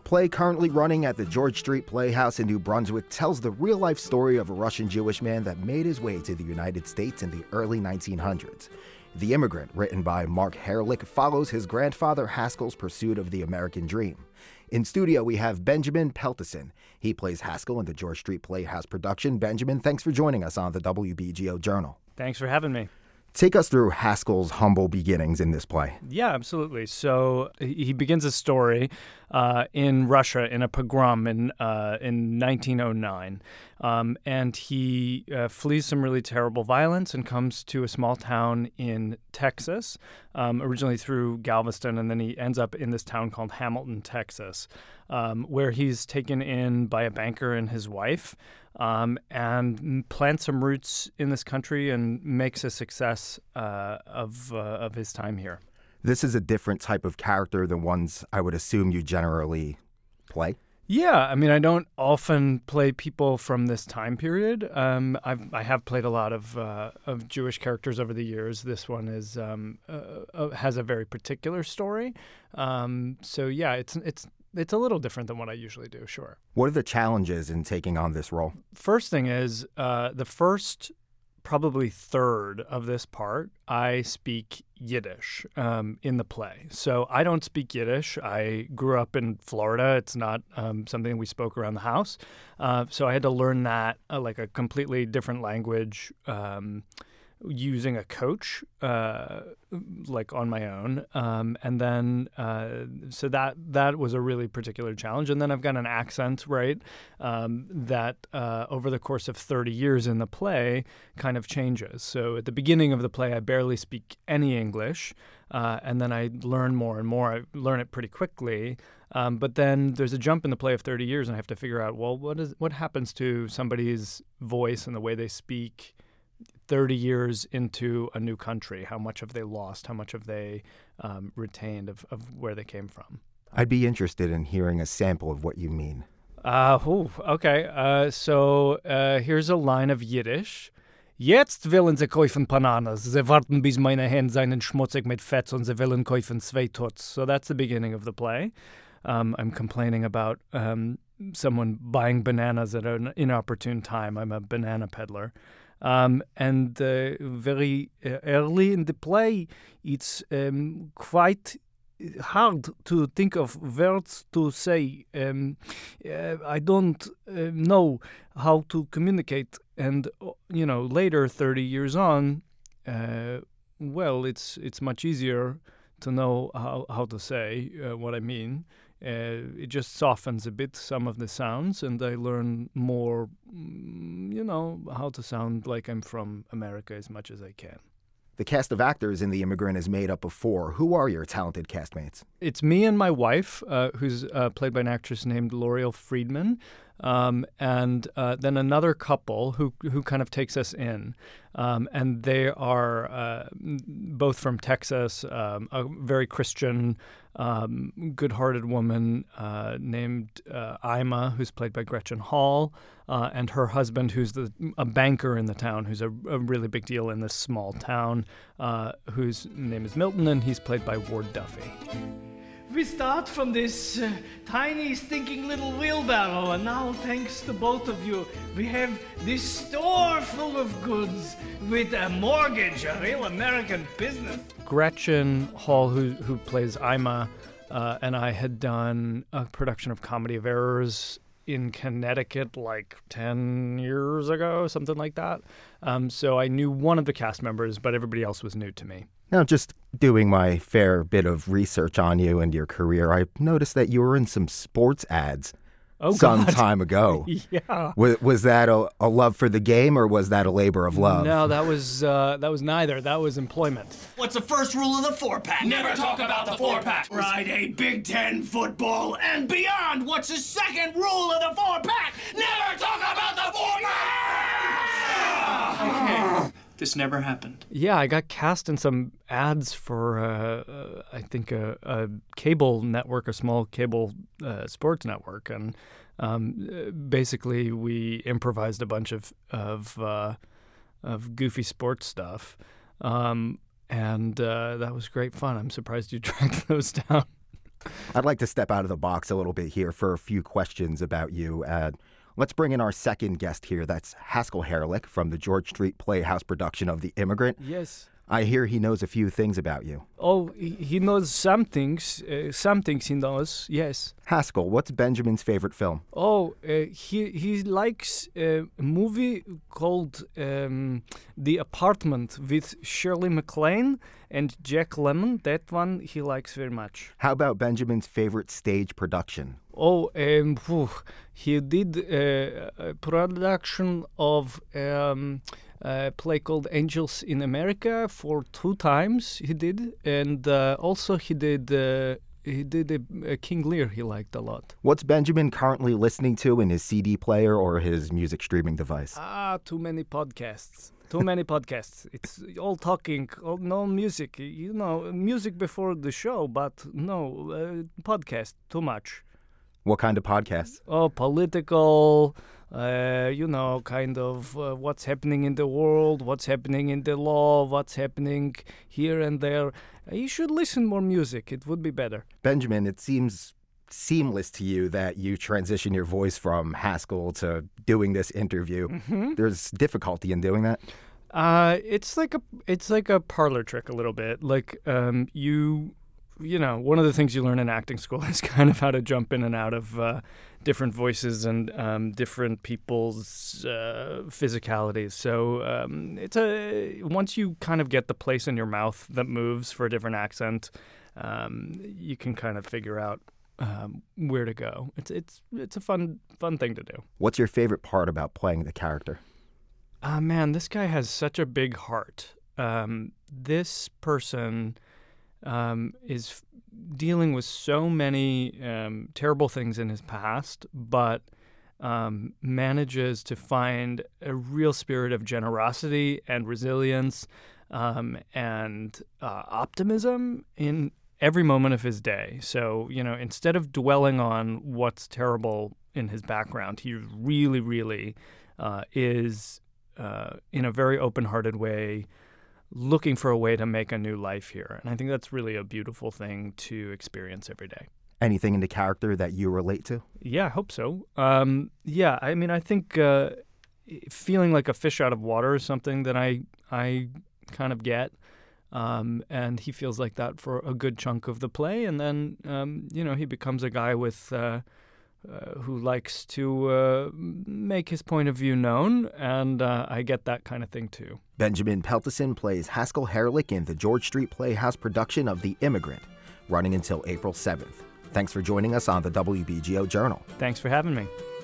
play currently running at the George Street Playhouse in New Brunswick tells the real-life story of a Russian Jewish man that made his way to the United States in the early 1900s. The Immigrant, written by Mark Herlick, follows his grandfather Haskell's pursuit of the American dream. In studio, we have Benjamin Peltison. He plays Haskell in the George Street Playhouse production. Benjamin, thanks for joining us on the WBGO Journal. Thanks for having me. Take us through Haskell's humble beginnings in this play. Yeah, absolutely. So he begins his story in Russia in a pogrom in 1909. And he flees some really terrible violence and comes to a small town in Texas, originally through Galveston, and then he ends up in this town called Hamilton, Texas, where he's taken in by a banker and his wife. And plants some roots in this country and makes a success of his time here. This is a different type of character than ones I would assume you generally play. Yeah, I mean, I don't often play people from this time period. I have played a lot of Jewish characters over the years. This one is has a very particular story. So yeah, it's a little different than what I usually do, sure. What are the challenges in taking on this role? First thing is the first probably third of this part, I speak Yiddish in the play. So I don't speak Yiddish. I grew up in Florida. It's not something we spoke around the house. So I had to learn that like a completely different language using a coach, like on my own. And then, so that was a really particular challenge. And then I've got an accent, right, that over the course of 30 years in the play kind of changes. So at the beginning of the play, I barely speak any English. And then I learn more and more. I learn it pretty quickly. But then there's a jump in the play of 30 years, and I have to figure out, well, what happens to somebody's voice and the way they speak 30 years into a new country? How much have they lost? How much have they retained of where they came from? I'd be interested in hearing a sample of what you mean. Okay. So here's a line of Yiddish. Jetzt willen sie kaufen Bananas. Sie warten bis meine Hände seien schmutzig mit Fett und sie willen kaufen zwei Tots. So that's the beginning of the play. I'm complaining about someone buying bananas at an inopportune time. I'm a banana peddler. And very early in the play, it's quite hard to think of words to say. I don't know how to communicate. And, later, 30 years on, it's much easier to know how to say what I mean. It just softens a bit some of the sounds, and I learn more, how to sound like I'm from America as much as I can. The cast of actors in The Immigrant is made up of 4. Who are your talented castmates? It's me and my wife, who's played by an actress named L'Oreal Friedman, and then another couple who kind of takes us in. And they are both from Texas, a very Christian, good-hearted woman named Ima, who's played by Gretchen Hall, and her husband, who's a banker in the town, who's a really big deal in this small town, whose name is Milton, and he's played by Ward Duffy. We start from this tiny, stinking little wheelbarrow, and now, thanks to both of you, we have this store full of goods with a mortgage, a real American business. Gretchen Hall, who plays Ima, and I had done a production of Comedy of Errors in Connecticut like 10 years ago, something like that. So I knew one of the cast members, but everybody else was new to me. Now, just doing my fair bit of research on you and your career, I noticed that you were in some sports ads some time ago. Yeah. Was that a love for the game, or was that a labor of love? No, that was neither. That was employment. What's the first rule of the 4-pack? Never talk about the 4-pack. Friday, Big Ten football and beyond. What's the second rule of the 4-pack? Never talk about the 4-pack! Okay. This never happened. Yeah, I got cast in some ads for, I think, a cable network, a small cable sports network. And basically, we improvised a bunch of goofy sports stuff. And that was great fun. I'm surprised you tracked those down. I'd like to step out of the box a little bit here for a few questions about you. Let's bring in our second guest here. That's Haskell Herlick from the George Street Playhouse production of The Immigrant. Yes. I hear he knows a few things about you. Oh, he knows some things. Some things he knows, yes. Haskell, what's Benjamin's favorite film? Oh, he likes a movie called The Apartment with Shirley MacLaine and Jack Lemmon. That one he likes very much. How about Benjamin's favorite stage production? Oh, he did a production of a play called Angels in America for 2 times. He did, and also he did a King Lear. He liked a lot. What's Benjamin currently listening to in his CD player or his music streaming device? Too many podcasts. Too many podcasts. It's all talking, no music. You know, music before the show, but no podcast. Too much. What kind of podcasts? Oh, political, kind of what's happening in the world, what's happening in the law, what's happening here and there. You should listen more music. It would be better. Benjamin, it seems seamless to you that you transition your voice from Haskell to doing this interview. Mm-hmm. There's difficulty in doing that? It's like a parlor trick a little bit. Like you know, one of the things you learn in acting school is kind of how to jump in and out of different voices and different people's physicalities. So once you kind of get the place in your mouth that moves for a different accent, you can kind of figure out where to go. It's a fun thing to do. What's your favorite part about playing the character? Man, this guy has such a big heart. This person is dealing with so many terrible things in his past, but manages to find a real spirit of generosity and resilience and optimism in every moment of his day. So, you know, instead of dwelling on what's terrible in his background, he really, really is, in a very open-hearted way, looking for a way to make a new life here. And I think that's really a beautiful thing to experience every day. Anything in the character that you relate to? Yeah, I hope so. Yeah, I mean, I think feeling like a fish out of water is something that I kind of get. And he feels like that for a good chunk of the play. And then, he becomes a guy with who likes to make his point of view known, and I get that kind of thing too. Benjamin Peltosen plays Haskell Herlick in the George Street Playhouse production of The Immigrant, running until April 7th. Thanks for joining us on the WBGO Journal. Thanks for having me.